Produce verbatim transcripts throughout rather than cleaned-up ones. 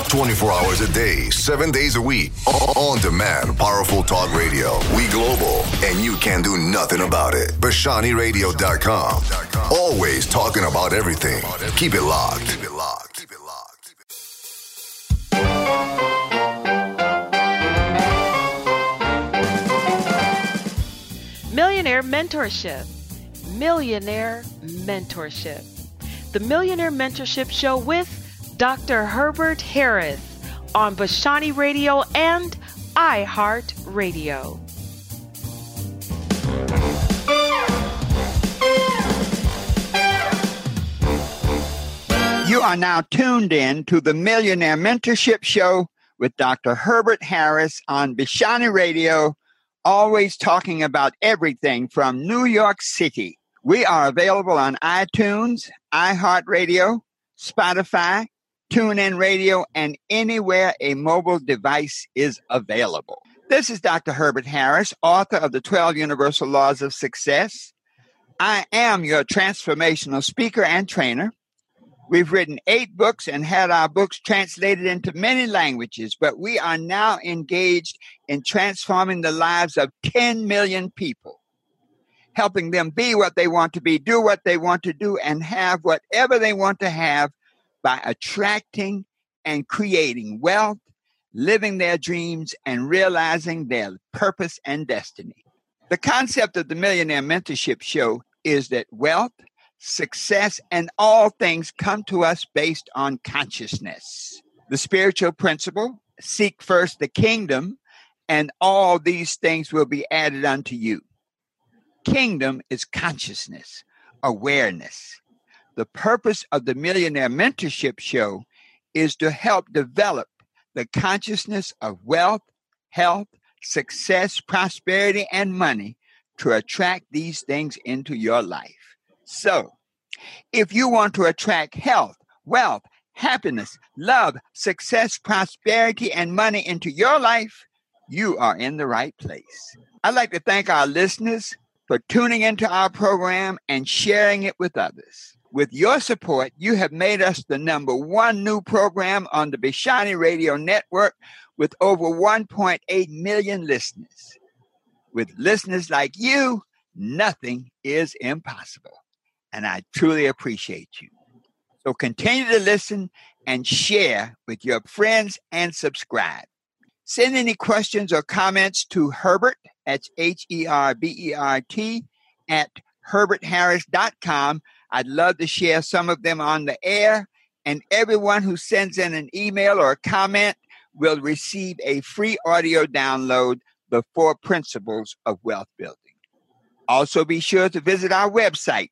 twenty-four hours a day, seven days a week. On demand, powerful talk radio. We global, and you can do nothing about it. Bashani Radio dot com. Always talking about everything. Keep it locked. Keep it locked. Keep it locked. Millionaire Mentorship. Millionaire Mentorship. The Millionaire Mentorship Show with Doctor Herbert Harris on Bashani Radio and iHeartRadio. You are now tuned in to the Millionaire Mentorship Show with Doctor Herbert Harris on Bashani Radio, always talking about everything from New York City. We are available on iTunes, iHeartRadio, Spotify, TuneIn Radio, and anywhere a mobile device is available. This is Doctor Herbert Harris, author of the twelve Universal Laws of Success. I am your transformational speaker and trainer. We've written eight books and had our books translated into many languages, but we are now engaged in transforming the lives of ten million people, helping them be what they want to be, do what they want to do, and have whatever they want to have by attracting and creating wealth, living their dreams, and realizing their purpose and destiny. The concept of the Millionaire Mentorship Show is that wealth, success, and all things come to us based on consciousness. The spiritual principle, seek first the kingdom, and all these things will be added unto you. Kingdom is consciousness, awareness. The purpose of the Millionaire Mentorship Show is to help develop the consciousness of wealth, health, success, prosperity, and money to attract these things into your life. So, if you want to attract health, wealth, happiness, love, success, prosperity, and money into your life, you are in the right place. I'd like to thank our listeners for tuning into our program and sharing it with others. With your support, you have made us the number one new program on the Bashani Radio Network with over one point eight million listeners. With listeners like you, nothing is impossible. And I truly appreciate you. So continue to listen and share with your friends and subscribe. Send any questions or comments to Herbert, that's H E R B E R T, at herbert harris dot com. I'd love to share some of them on the air, and everyone who sends in an email or a comment will receive a free audio download, The Four Principles of Wealth Building. Also, be sure to visit our website,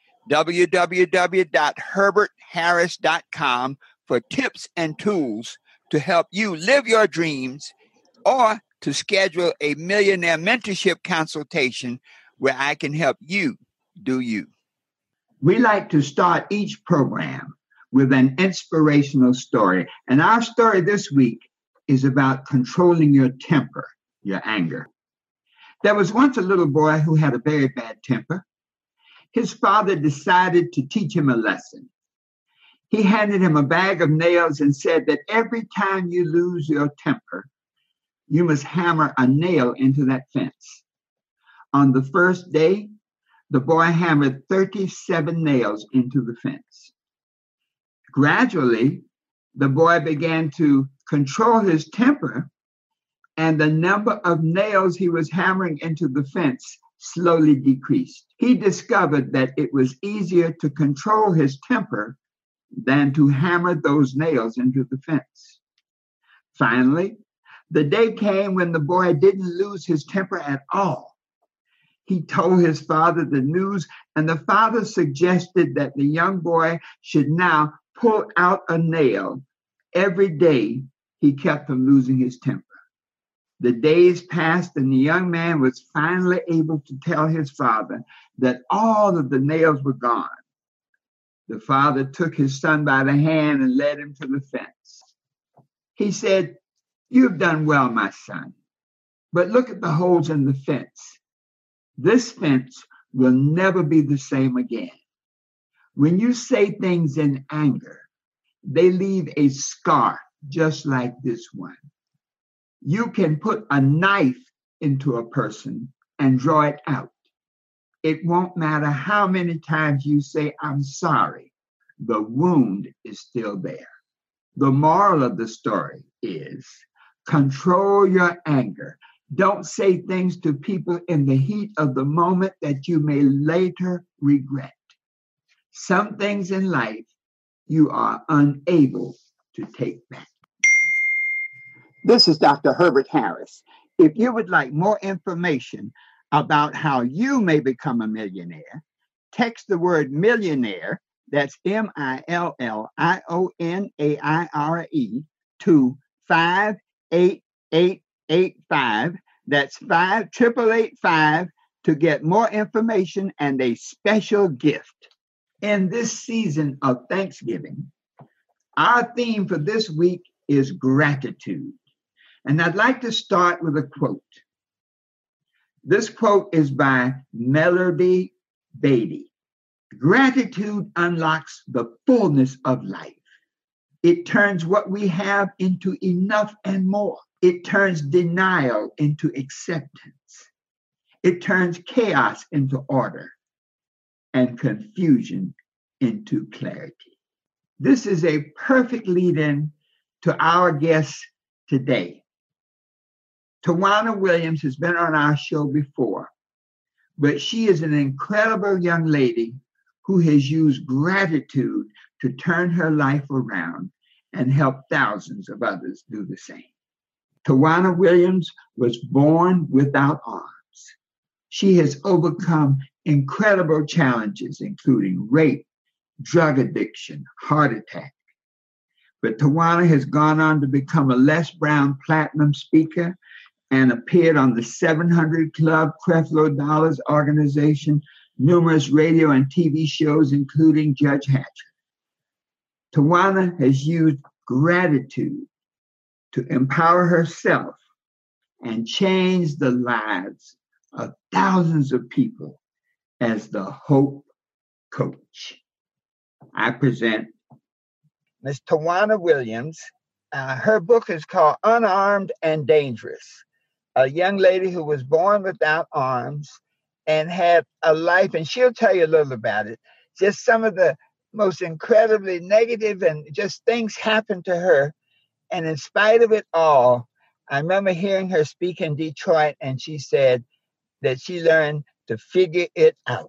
w w w dot herbert harris dot com, for tips and tools to help you live your dreams, or to schedule a millionaire mentorship consultation where I can help you do you. We like to start each program with an inspirational story. And our story this week is about controlling your temper, your anger. There was once a little boy who had a very bad temper. His father decided to teach him a lesson. He handed him a bag of nails and said that every time you lose your temper, you must hammer a nail into that fence. On the first day, the boy hammered thirty-seven nails into the fence. Gradually, the boy began to control his temper, and the number of nails he was hammering into the fence slowly decreased. He discovered that it was easier to control his temper than to hammer those nails into the fence. Finally, the day came when the boy didn't lose his temper at all. He told his father the news, and the father suggested that the young boy should now pull out a nail every day he kept from losing his temper. The days passed, and the young man was finally able to tell his father that all of the nails were gone. The father took his son by the hand and led him to the fence. He said, "You've done well, my son, but look at the holes in the fence. This fence will never be the same again. When you say things in anger, they leave a scar just like this one. You can put a knife into a person and draw it out. It won't matter how many times you say, I'm sorry. The wound is still there. The moral of the story is control your anger. Don't say things to people in the heat of the moment that you may later regret. Some things in life you are unable to take back. This is Doctor Herbert Harris. If you would like more information about how you may become a millionaire, text the word millionaire, that's M I L L I O N A I R E, to five eight eight eight five. That's five triple eight five to get more information and a special gift. In this season of Thanksgiving, our theme for this week is gratitude. And I'd like to start with a quote. This quote is by Melody Beatty. Gratitude unlocks the fullness of life. It turns what we have into enough and more. It turns denial into acceptance. It turns chaos into order and confusion into clarity. This is a perfect lead-in to our guest today. Tawana Williams has been on our show before, but she is an incredible young lady who has used gratitude to turn her life around and help thousands of others do the same. Tawana Williams was born without arms. She has overcome incredible challenges, including rape, drug addiction, heart attack. But Tawana has gone on to become a Les Brown Platinum speaker and appeared on the seven hundred Club, Creflo Dollars Organization, numerous radio and T V shows, including Judge Hatcher. Tawana has used gratitude to empower herself and change the lives of thousands of people as the Hope Coach. I present Miz Tawana Williams. Uh, her book is called Unarmed and Dangerous, a young lady who was born without arms and had a life, and she'll tell you a little about it. Just some of the most incredibly negative and just things happened to her. And in spite of it all, I remember hearing her speak in Detroit, and she said that she learned to figure it out.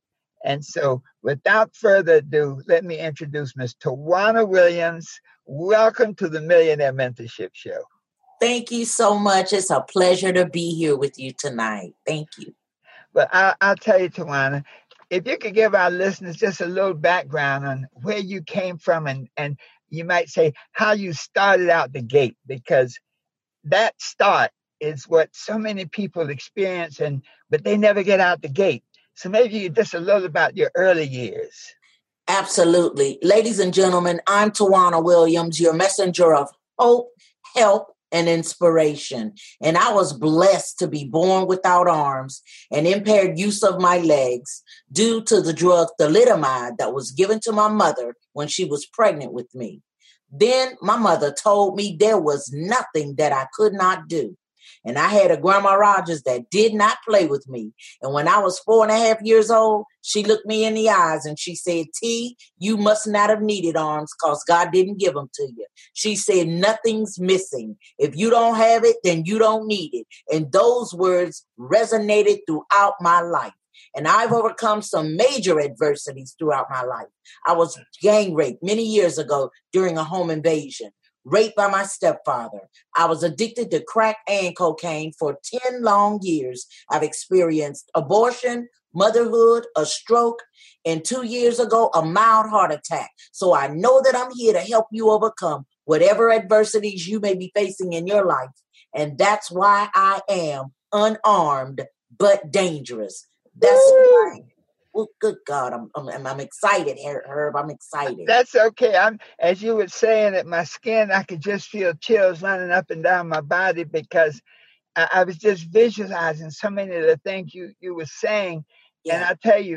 And so without further ado, let me introduce Miz Tawana Williams. Welcome to the Millionaire Mentorship Show. Thank you so much. It's a pleasure to be here with you tonight. Thank you. But I, I'll tell you, Tawana, if you could give our listeners just a little background on where you came from, and, and you might say how you started out the gate, because that start is what so many people experience, and but they never get out the gate. So maybe you just a little about your early years. Absolutely. Ladies and gentlemen, I'm Tawana Williams, your messenger of hope, help, and inspiration. And I was blessed to be born without arms and impaired use of my legs due to the drug thalidomide that was given to my mother when she was pregnant with me. Then my mother told me there was nothing that I could not do. And I had a Grandma Rogers that did not play with me. And when I was four and a half years old, she looked me in the eyes and she said, T, you must not have needed arms because God didn't give them to you. She said, nothing's missing. If you don't have it, then you don't need it. And those words resonated throughout my life. And I've overcome some major adversities throughout my life. I was gang raped many years ago during a home invasion. Raped by my stepfather. I was addicted to crack and cocaine for ten long years. I've experienced abortion, motherhood, a stroke, and two years ago, a mild heart attack. So I know that I'm here to help you overcome whatever adversities you may be facing in your life. And that's why I am unarmed, but dangerous. That's right. Well, good God, I'm, I'm I'm excited, Herb. I'm excited. That's okay. I'm, as you were saying it, my skin, I could just feel chills running up and down my body because I, I was just visualizing so many of the things you, you were saying. Yeah. And I tell you,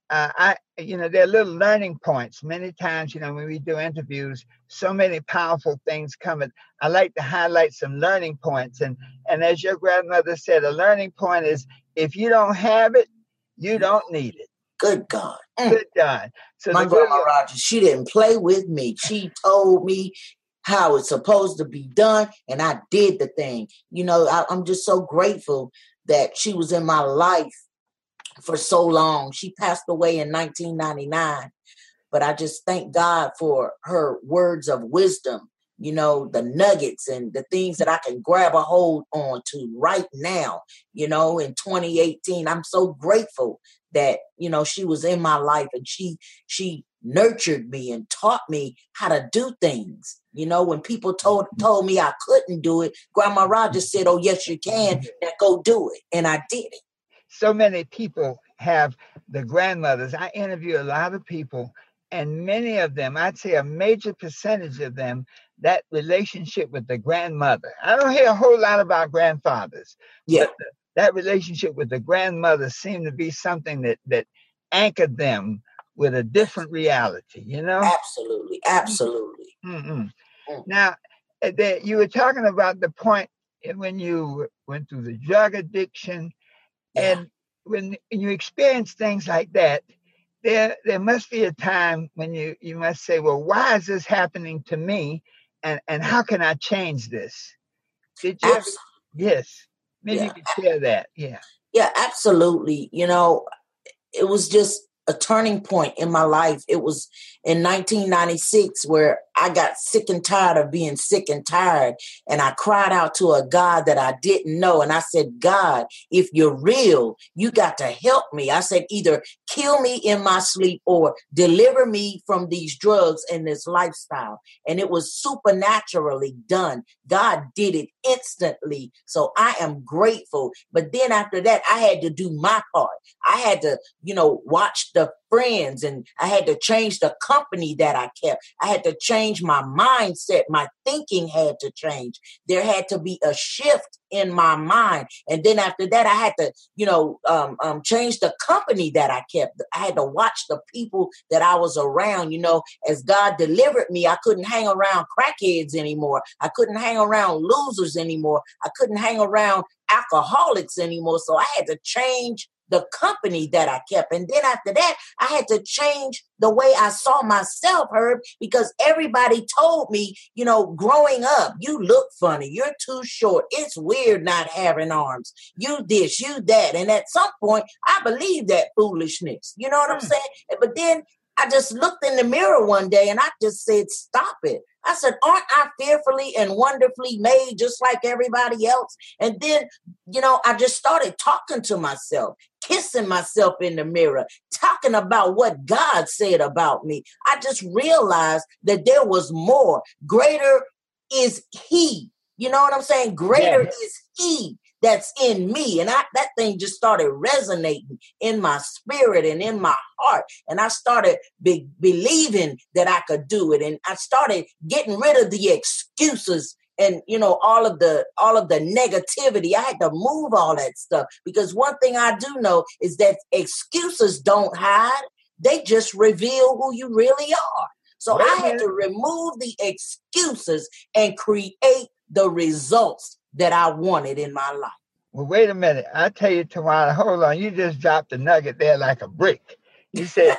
uh, I, you know, there are little learning points. Many times, you know, when we do interviews, so many powerful things come. And I like to highlight some learning points. And and as your grandmother said, a learning point is if you don't have it, you don't need it. Good God. Mm. Good God. So my grandma William, Rogers, she didn't play with me. She told me how it's supposed to be done, and I did the thing. You know, I, I'm just so grateful that she was in my life for so long. She passed away in nineteen ninety-nine, but I just thank God for her words of wisdom, you know, the nuggets and the things that I can grab a hold on to right now, you know, in twenty eighteen. I'm so grateful that, you know, she was in my life and she, she nurtured me and taught me how to do things. You know, when people told, told me I couldn't do it, Grandma Rogers said, oh, yes, you can. Now go do it. And I did it. So many people have the grandmothers. I interview a lot of people, and many of them, I'd say a major percentage of them, that relationship with the grandmother. I don't hear a whole lot about grandfathers. Yeah. But the, that relationship with the grandmother seemed to be something that, that anchored them with a different reality, you know? Absolutely. Absolutely. Mm-hmm. Mm. Now, the, you were talking about the point when you went through the drug addiction. Yeah. And when you experience things like that, there there must be a time when you, you must say, well, why is this happening to me? And and how can I change this? Did you ever, yes. Maybe yeah. you could share that. Yeah. Yeah, absolutely. You know, it was just a turning point in my life. It was in nineteen ninety-six where I got sick and tired of being sick and tired. And I cried out to a God that I didn't know. And I said, God, if you're real, you got to help me. I said, either kill me in my sleep or deliver me from these drugs and this lifestyle. And it was supernaturally done. God did it instantly. So I am grateful. But then after that, I had to do my part. I had to, you know, watch the friends, and I had to change the company that I kept. I had to change my mindset. My thinking had to change. There had to be a shift in my mind. And then after that, I had to, you know, um, um, change the company that I kept. I had to watch the people that I was around. You know, as God delivered me, I couldn't hang around crackheads anymore. I couldn't hang around losers anymore. I couldn't hang around alcoholics anymore. So I had to change the company that I kept. And then after that, I had to change the way I saw myself, Herb, because everybody told me, you know, growing up, you look funny, you're too short, it's weird not having arms, you this, you that. And at some point, I believed that foolishness. You know what I'm saying? But then I just looked in the mirror one day and I just said, stop it. I said, aren't I fearfully and wonderfully made just like everybody else? And then, you know, I just started talking to myself, kissing myself in the mirror, talking about what God said about me. I just realized that there was more. Greater is He. You know what I'm saying? Greater yeah. is He that's in me. And I, that thing just started resonating in my spirit and in my heart. And I started be, believing that I could do it. And I started getting rid of the excuses and, you know, all of the, all of the negativity. I had to move all that stuff, because one thing I do know is that excuses don't hide. They just reveal who you really are. So I had to remove the excuses and create the results that I wanted in my life. Well, wait a minute. I tell you, Tawana, hold on. You just dropped a nugget there like a brick. You said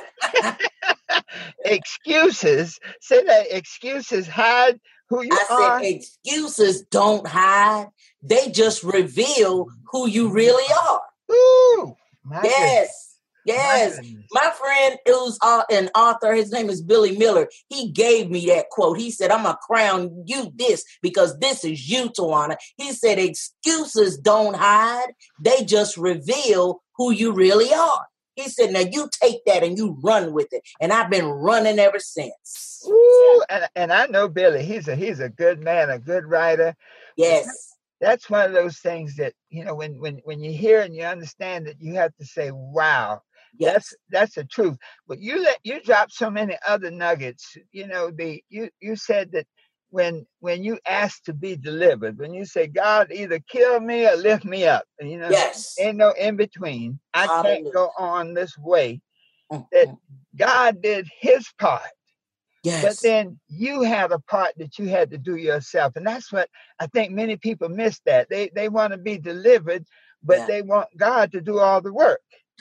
excuses. Say that excuses hide who you I are. I said excuses don't hide. They just reveal who you really are. Ooh, my yes. Goodness. Yes, my, my friend who's uh, an author, his name is Billy Miller. He gave me that quote. He said, I'm going to crown you this because this is you, Tawana. He said, excuses don't hide. They just reveal who you really are. He said, now you take that and you run with it. And I've been running ever since. Ooh, and, and I know Billy. He's a, he's a good man, a good writer. Yes. That's one of those things that, you know, when, when, when you hear and you understand it, you have to say, wow. Yes. That's that's the truth. But you let you drop so many other nuggets. You know, the you you said that when when you ask to be delivered, when you say, God, either kill me or lift me up, and you know, yes. ain't no in between. I Hallelujah. Can't go on this way. that God did his part. Yes. But then you had a part that you had to do yourself. And that's what I think many people miss that. They they want to be delivered, but yeah. they want God to do all the work.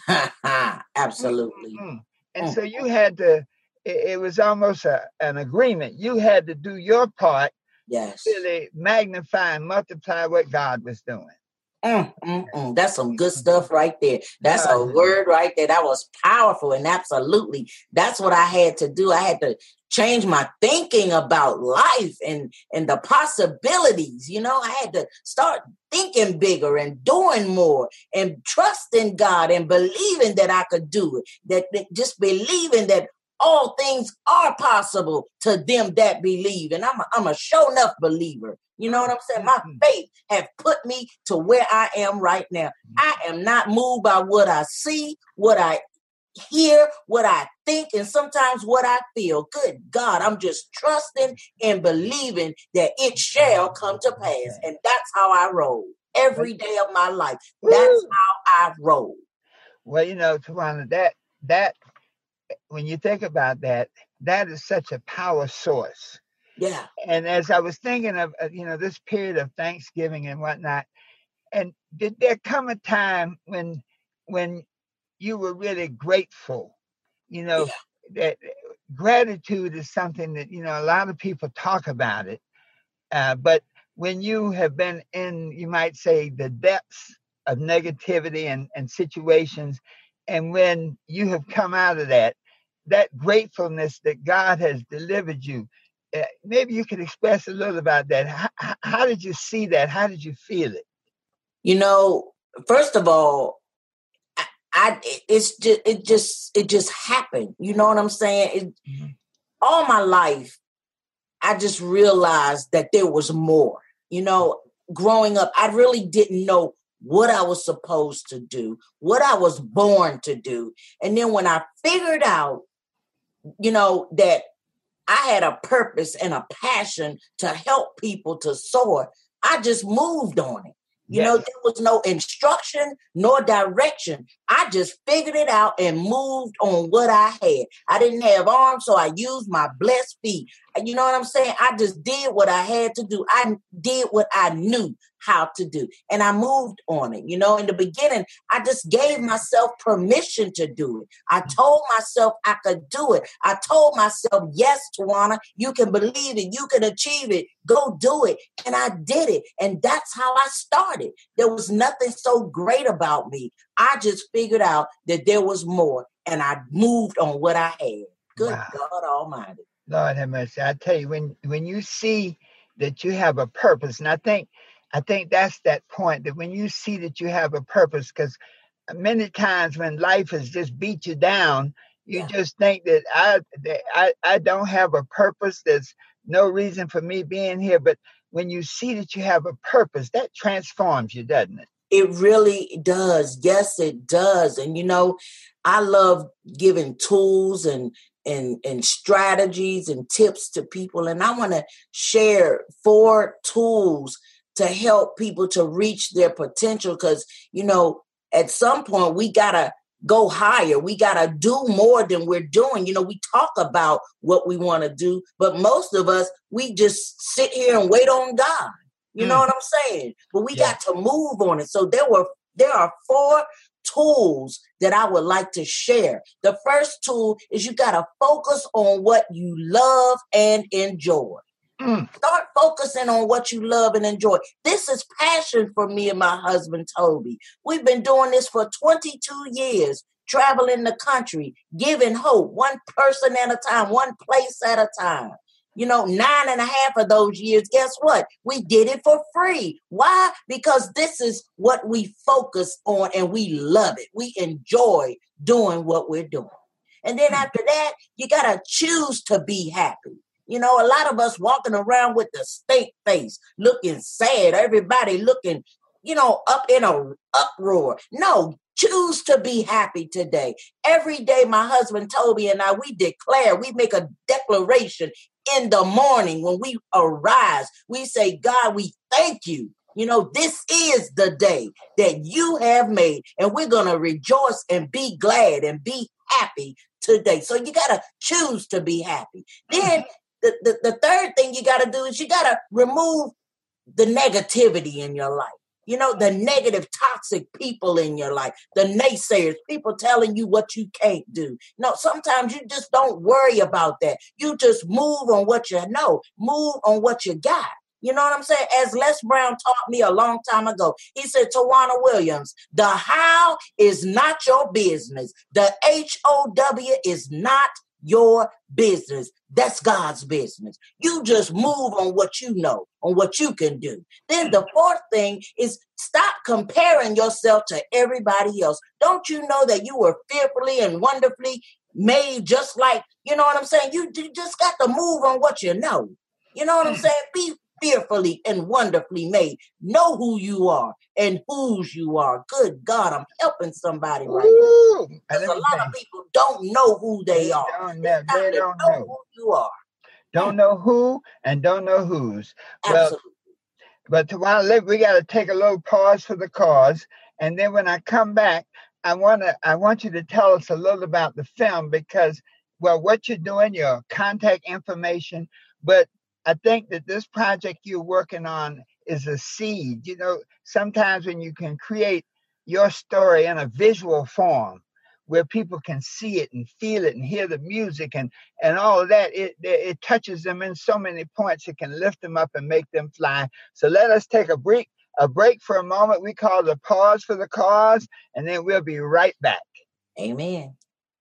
Absolutely. Mm-hmm. And mm-hmm. so you had to, it, it was almost a, an agreement. You had to do your part. Yes. Really magnify and multiply what God was doing. Mm, mm, mm. That's some good stuff right there. That's a word right there. That was powerful. And absolutely, that's what I had to do. I had to change my thinking about life and, and the possibilities. You know, I had to start thinking bigger and doing more and trusting God and believing that I could do it. That, that just believing that all things are possible to them that believe. And I'm a, I'm a show enough believer. You know what I'm saying? My faith have put me to where I am right now. I am not moved by what I see, what I hear, what I think, and sometimes what I feel. Good God, I'm just trusting and believing that it shall come to pass. And that's how I roll every day of my life. That's how I roll. Well, you know, Tawana, that, that, when you think about that, that is such a power source. Yeah. And as I was thinking of, you know, this period of Thanksgiving and whatnot, and did there come a time when, when you were really grateful? You know, yeah. that gratitude is something that, you know, a lot of people talk about it. Uh, but when you have been in, you might say, the depths of negativity and, and situations, and when you have come out of that, that gratefulness that God has delivered you, uh, maybe you could express a little about that. How, how did you see that? How did you feel it? You know, first of all, I, I it's just it just it just happened. You know what I'm saying? It, mm-hmm. All my life, I just realized that there was more. You know, growing up, I really didn't know what I was supposed to do, what I was born to do. And then when I figured out, you know, that I had a purpose and a passion to help people to soar, I just moved on it. You yes. know, there was no instruction nor direction. I just figured it out and moved on what I had. I didn't have arms, so I used my blessed feet. You know what I'm saying? I just did what I had to do. I did what I knew how to do, and I moved on it. You know, in the beginning, I just gave myself permission to do it. I told myself I could do it. I told myself, yes, Tawana, you can believe it. You can achieve it. Go do it. And I did it. And that's how I started. There was nothing so great about me. I just figured out that there was more, and I moved on what I had. Good wow. God Almighty. Lord have mercy. I tell you, when, when you see that you have a purpose, and I think I think that's that point, that when you see that you have a purpose, because many times when life has just beat you down, you yeah. just think that I, that I I don't have a purpose. There's no reason for me being here. But when you see that you have a purpose, that transforms you, doesn't it? It really does. Yes, it does. And, you know, I love giving tools and and and strategies and tips to people. And I want to share four tools to help people to reach their potential. Because, you know, at some point we got to go higher. We got to do more than we're doing. You know, we talk about what we want to do, but most of us, we just sit here and wait on God. You mm. know what I'm saying? But we yeah. got to move on it. So there were, there are four tools that I would like to share. The first tool is you got to focus on what you love and enjoy. Mm. Start focusing on what you love and enjoy. This is passion for me and my husband, Toby. We've been doing this for twenty-two years, traveling the country, giving hope, one person at a time, one place at a time. You know, nine and a half of those years, guess what? We did it for free. Why? Because this is what we focus on and we love it. We enjoy doing what we're doing. And then after that, you got to choose to be happy. You know, a lot of us walking around with the stank face, looking sad, everybody looking, you know, up in a uproar. No, choose to be happy today. Every day, my husband, Toby, and I, we declare, we make a declaration in the morning when we arise. We say, God, we thank you. You know, this is the day that you have made, and we're going to rejoice and be glad and be happy today. So you got to choose to be happy. Then the, the, the third thing you got to do is you got to remove the negativity in your life. You know, the negative, toxic people in your life, the naysayers, people telling you what you can't do. No, sometimes you just don't worry about that. You just move on what you know, move on what you got. You know what I'm saying? As Les Brown taught me a long time ago, he said, Tawana Williams, the how is not your business. The H O W is not your business. That's God's business. You just move on what you know, on what you can do. Then the fourth thing is stop comparing yourself to everybody else. Don't you know that you were fearfully and wonderfully made just like, you know what I'm saying? You, you just got to move on what you know. You know what I'm saying? Be fearfully and wonderfully made. Know who you are and whose you are. Good God, I'm helping somebody right Ooh, now. Because a lot of people don't know who they, they are. Don't know, they don't know. know who you are. Don't know who and don't know whose. Absolutely. Well, but Tawana, we got to take a little pause for the cause, and then when I come back, I want to I want you to tell us a little about the film because, well, what you're doing, your contact information, but I think that this project you're working on is a seed. You know, sometimes when you can create your story in a visual form where people can see it and feel it and hear the music and, and all of that, it, it touches them in so many points. It can lift them up and make them fly. So let us take a break, a break for a moment. We call the pause for the cause, and then we'll be right back. Amen.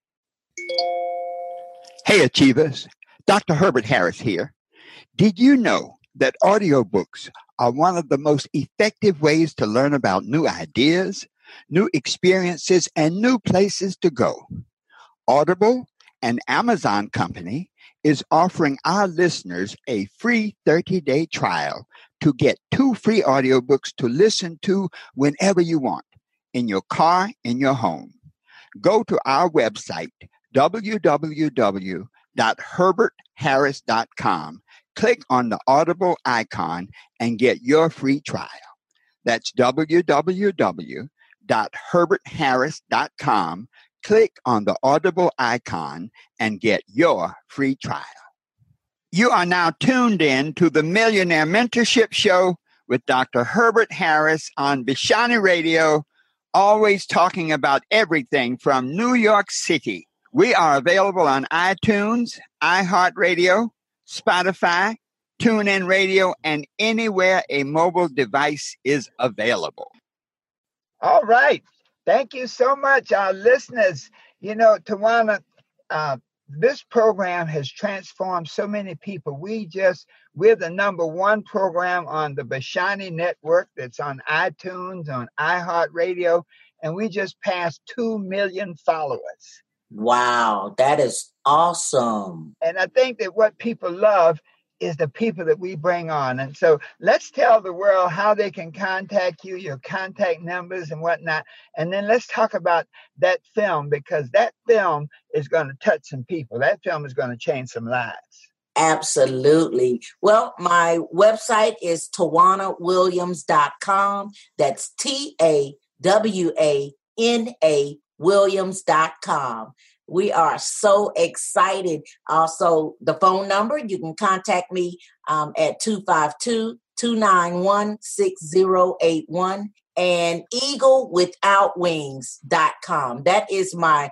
Hey, Achievers. Doctor Herbert Harris here. Did you know that audiobooks are one of the most effective ways to learn about new ideas, new experiences, and new places to go? Audible, an Amazon company, is offering our listeners a free thirty-day trial to get two free audiobooks to listen to whenever you want, in your car, in your home. Go to our website, w w w dot herbert harris dot com. Click on the Audible icon and get your free trial. That's w w w dot herbert harris dot com. Click on the Audible icon and get your free trial. You are now tuned in to the Millionaire Mentorship Show with Doctor Herbert Harris on Bishani Radio, always talking about everything from New York City. We are available on iTunes, iHeartRadio, Spotify, TuneIn Radio, and anywhere a mobile device is available. All right. Thank you so much, our listeners. You know, Tawana, uh, this program has transformed so many people. We just, we're the number one program on the Bishani Network that's on iTunes, on iHeartRadio, and we just passed two million followers. Wow, that is awesome. And I think that what people love is the people that we bring on. And so let's tell the world how they can contact you, your contact numbers and whatnot. And then let's talk about that film, because that film is going to touch some people. That film is going to change some lives. Absolutely. Well, my website is tawana williams dot com. That's T A W A N A Williams dot com. We are so excited. Also, the phone number, you can contact me um, at two five two, two nine one, six zero eight one and eagle without wings dot com. That is my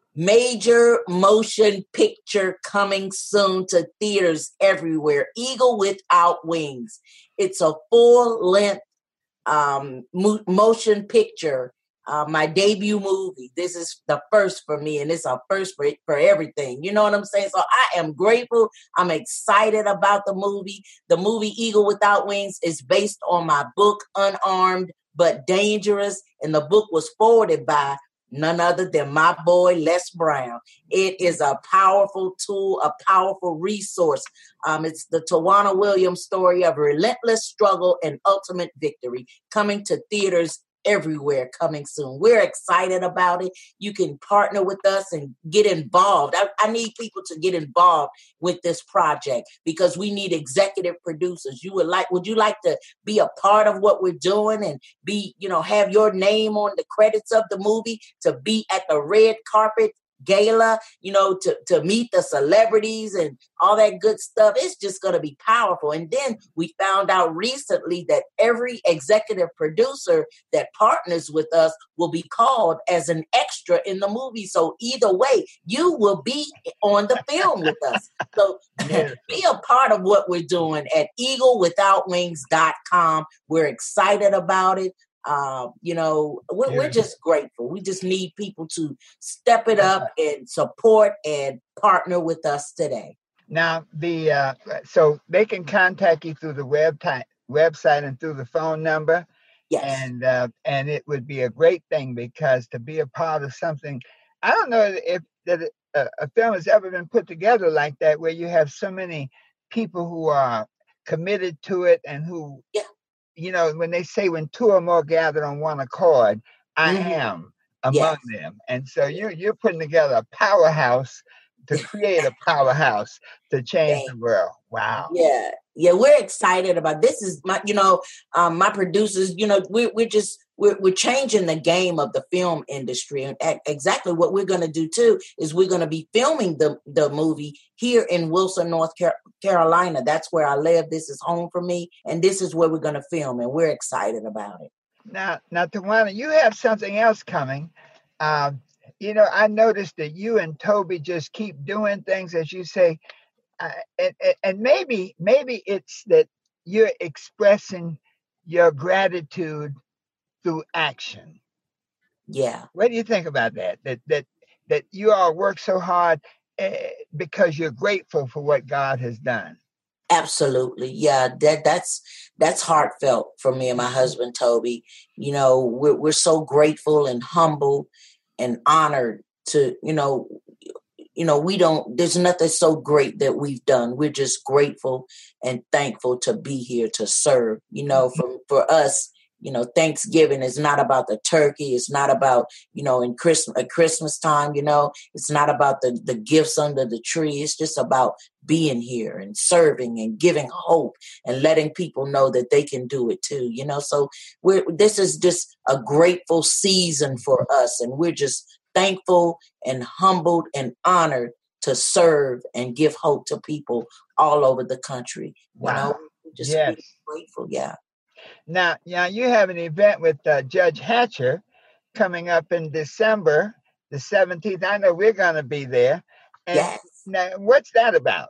major motion picture coming soon to theaters everywhere. Eagle Without Wings. It's a full-length um, mo- motion picture. Uh, my debut movie. This is the first for me, and it's a first for, for everything. You know what I'm saying? So I am grateful. I'm excited about the movie. The movie Eagle Without Wings is based on my book, Unarmed But Dangerous, and the book was forwarded by none other than my boy, Les Brown. It is a powerful tool, a powerful resource. Um, it's the Tawana Williams story of relentless struggle and ultimate victory, coming to theaters everywhere coming soon. We're excited about it. You can partner with us and get involved. I, I need people to get involved with this project because we need executive producers. You would like, would you like to be a part of what we're doing and be, you know, have your name on the credits of the movie, to be at the red carpet gala, you know, to, to meet the celebrities and all that good stuff. It's just going to be powerful. And then we found out recently that every executive producer that partners with us will be called as an extra in the movie. So either way, you will be on the film with us. So be a part of what we're doing at eagle without wings dot com. We're excited about it. Uh, you know, we're, we're just grateful. We just need people to step it up and support and partner with us today. Now, the uh, so they can contact you through the web t- website and through the phone number. Yes. And uh, and it would be a great thing, because to be a part of something, I don't know if that a, a film has ever been put together like that, where you have so many people who are committed to it and who. Yeah. You know, when they say when two or more gather on one accord, I mm-hmm. am among yes. them. And so you're, you're putting together a powerhouse to create a powerhouse to change the world. Wow. Yeah. Yeah. We're excited about this. Is my, you know, um, my producers, you know, we're, we're just, we're, we're changing the game of the film industry. And exactly what we're going to do too, is we're going to be filming the, the movie here in Wilson, North Car- Carolina. That's where I live. This is home for me. And this is where we're going to film. And we're excited about it. Now, now, Tawana, you have something else coming. Um, you know, I noticed that you and Toby just keep doing things, as you say, uh, and, and maybe, maybe it's that you're expressing your gratitude through action. Yeah. What do you think about that? That that that you all work so hard uh, because you're grateful for what God has done. Absolutely. Yeah, that that's that's heartfelt for me and my husband, Toby. You know, we're we're so grateful and humble and honored to, you know, you know, we don't, there's nothing so great that we've done. We're just grateful and thankful to be here to serve. You know, for for us, you know, Thanksgiving is not about the turkey. It's not about, you know, in Christmas, at Christmas time, you know, it's not about the, the gifts under the tree. It's just about being here and serving and giving hope and letting people know that they can do it too, you know. So we're, this is just a grateful season for us. And we're just thankful and humbled and honored to serve and give hope to people all over the country. Wow. You know, we're just yes. really grateful. Yeah. Now, now you have an event with uh, Judge Hatcher coming up in December the seventeenth. I know we're going to be there. And yes. Now, what's that about?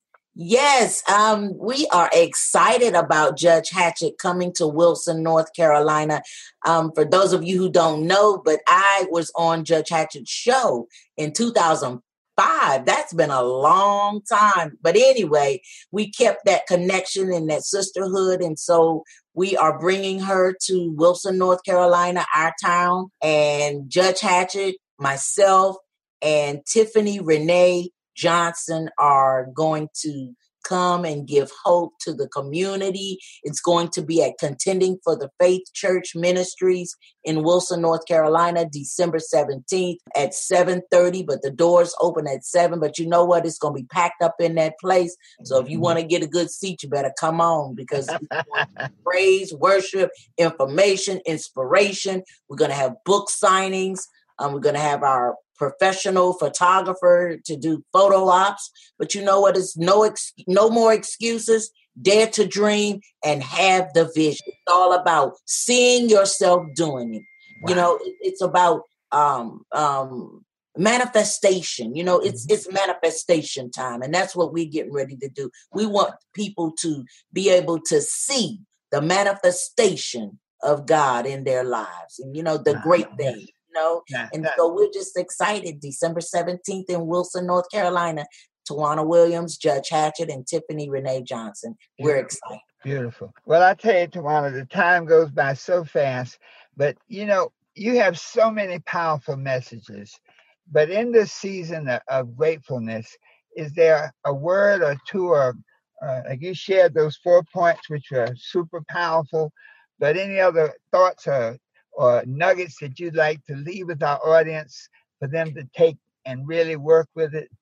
Yes, um, we are excited about Judge Hatchett coming to Wilson, North Carolina. Um, for those of you who don't know, but I was on Judge Hatchett's show in two thousand five. That's been a long time. But anyway, we kept that connection and that sisterhood. And so we are bringing her to Wilson, North Carolina, our town. And Judge Hatchett, myself, and Tiffany Renee Johnson are going to come and give hope to the community. It's going to be at Contending for the Faith Church Ministries in Wilson, North Carolina, December seventeenth at seven thirty, but the doors open at seven. But you know what? It's going to be packed up in that place. So if you want to get a good seat, you better come on, because we want praise, worship, information, inspiration. We're going to have book signings. Um, we're going to have our professional photographer to do photo ops. But you know what? It's no ex- no more excuses. Dare to dream and have the vision. It's all about seeing yourself doing it. Wow. You know, it, it's about um, um, manifestation. You know, it's it's manifestation time. And that's what we're getting ready to do. We want people to be able to see the manifestation of God in their lives. And, you know, the wow. great thing. Know? Yeah, and so we're just excited. December seventeenth in Wilson, North Carolina. Tawana Williams, Judge Hatchett, and Tiffany Renee Johnson. We're Beautiful. excited. Beautiful. Well, I tell you, Tawana, the time goes by so fast. But, you know, you have so many powerful messages. But in this season of, of gratefulness, is there a word or two, or uh, like you shared those four points, which are super powerful, but any other thoughts or or nuggets that you'd like to leave with our audience for them to take and really work with it?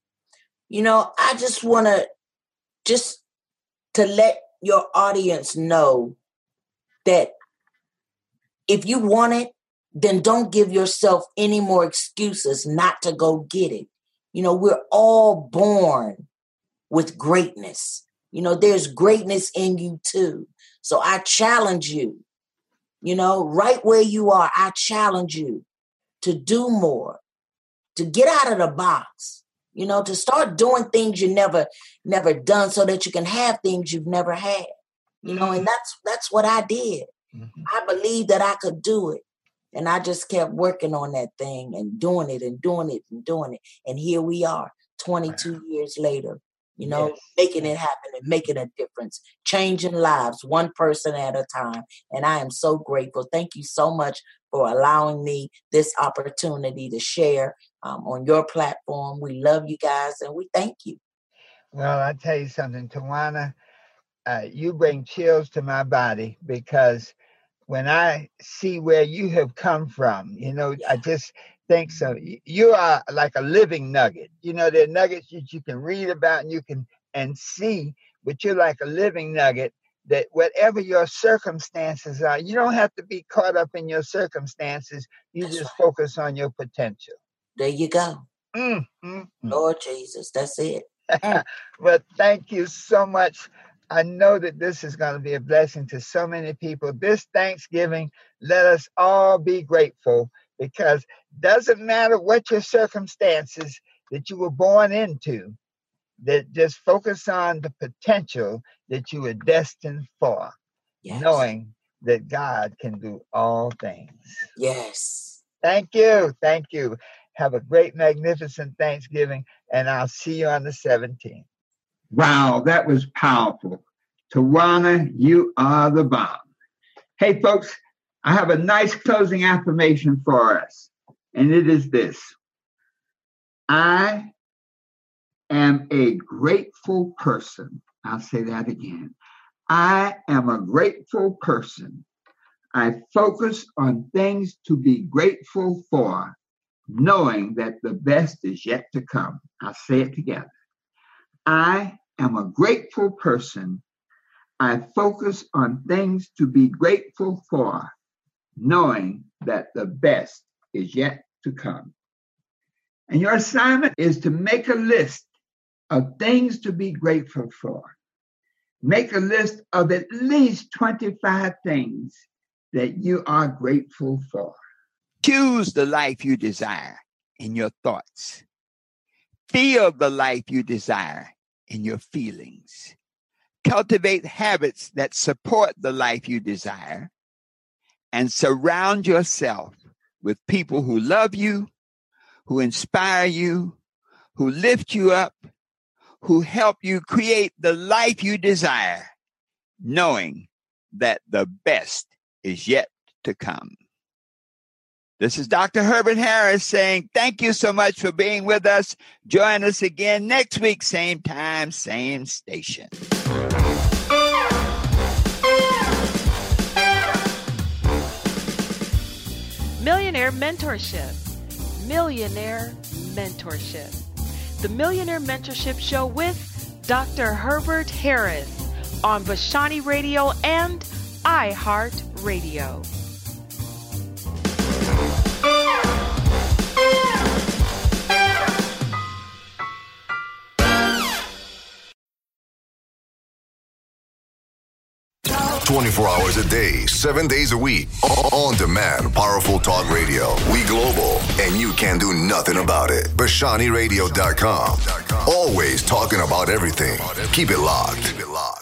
You know, I just want to just to let your audience know that if you want it, then don't give yourself any more excuses not to go get it. You know, we're all born with greatness. You know, there's greatness in you too. So I challenge you, you know, right where you are, I challenge you to do more, to get out of the box, you know, to start doing things you never, never done so that you can have things you've never had, you know, and that's, that's what I did. Mm-hmm. I believed that I could do it. And I just kept working on that thing and doing it and doing it and doing it. And here we are twenty-two wow. years later, you know, yes. making it happen and making a difference, changing lives one person at a time. And I am so grateful. Thank you so much for allowing me this opportunity to share um, on your platform. We love you guys and we thank you. Well, I tell you something, Tawana, uh, you bring chills to my body because when I see where you have come from, you know, I just think so. You are like a living nugget. You know, there are nuggets that you can read about and you can and see, but you're like a living nugget that whatever your circumstances are, you don't have to be caught up in your circumstances. You that's just right. focus on your potential. There you go. Mm, mm, mm. Lord Jesus, that's it. Well, thank you so much. I know that this is going to be a blessing to so many people. This Thanksgiving, let us all be grateful because it doesn't matter what your circumstances that you were born into, that just focus on the potential that you were destined for, yes. knowing that God can do all things. Yes. Thank you. Thank you. Have a great, magnificent Thanksgiving, and I'll see you on the seventeenth. Wow, that was powerful. Tawana, you are the bomb. Hey, folks, I have a nice closing affirmation for us, and it is this. I am a grateful person. I'll say that again. I am a grateful person. I focus on things to be grateful for, knowing that the best is yet to come. I'll say it together. I am a grateful person. I focus on things to be grateful for, knowing that the best is yet to come. And your assignment is to make a list of things to be grateful for. Make a list of at least twenty-five things that you are grateful for. Choose the life you desire in your thoughts. Feel the life you desire in your feelings. Cultivate habits that support the life you desire, and surround yourself with people who love you, who inspire you, who lift you up, who help you create the life you desire, knowing that the best is yet to come. This is Doctor Herbert Harris saying thank you so much for being with us. Join us again next week, same time, same station. Millionaire Mentorship. Millionaire Mentorship. The Millionaire Mentorship Show with Doctor Herbert Harris on Vashani Radio and iHeartRadio. twenty-four hours a day, seven days a week. On demand, powerful talk radio. We global, and you can do nothing about it. Vashani Radio dot com. Always talking about everything. Keep it locked. Keep it locked.